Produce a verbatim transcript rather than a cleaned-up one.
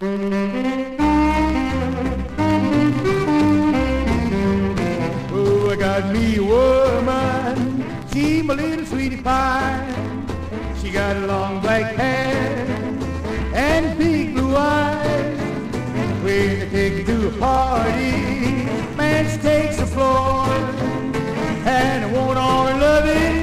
Oh, I got me a woman, she my little sweetie pie. She got long black hair and big blue eyes. When I take her to a party, man, she takes the floor, and I want all her loving.